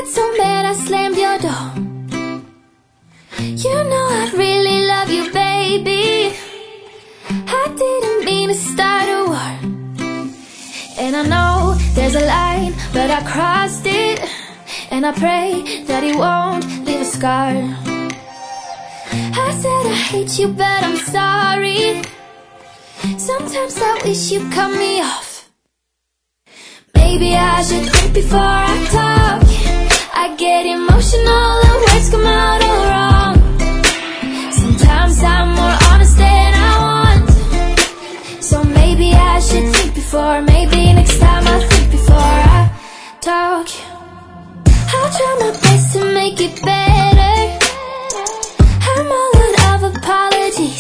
so mad I slammed your door. You know I really love you, baby. I didn't mean to start a war. And I know there's a line, but I crossed it. And I pray that it won't leave a scar. I said I hate you, but I'm sorry. Sometimes I wish you'd cut me off. Maybe I should think before I talk. I get emotional and words come out all wrong. Sometimes I'm more honest than I want. So maybe I should think before. Maybe next time I'll think before I talk. I'll try my best to make it better. I'm all out of apologies.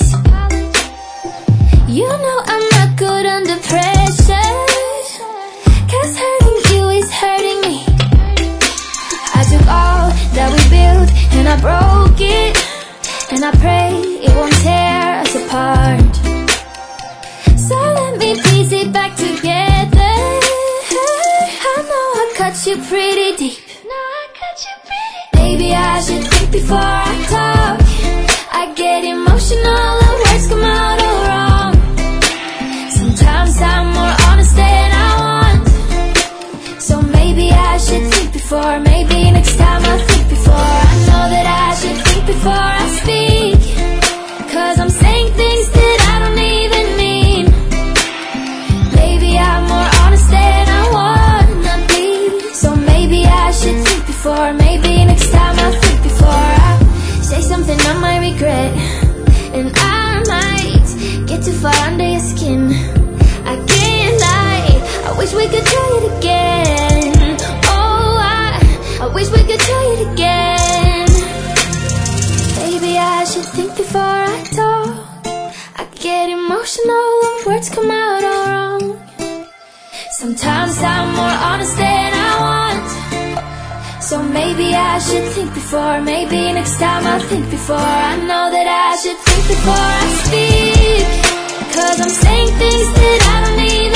You know I'm not good under pressure, 'cause hurting you is hurting me. I took all that we built and I broke it. And I pray it won't tear us apart. So let me piece it back together. I know I cut you pretty deep. Maybe I should think before I talk. I get emotional and words come out all wrong. Sometimes I'm more honest than I want. So maybe I should think before. Maybe next time I'll think before. I know that I should think before I speak, 'cause I'm saying things that I don't even mean. Maybe I'm more honest than I wanna be. So maybe I should think before. Maybe next time I'll think before I say something I might regret. And I might get too far under your skin. I can't lie, I wish we could try it again. Oh, I wish we could try it again. Maybe I should think before I talk. I get emotional and words come out all wrong. Sometimes I'm more honest than I want. So maybe I should think before. Maybe next time I'll think before. I know that I should think before I speak, 'cause I'm saying things that I don't need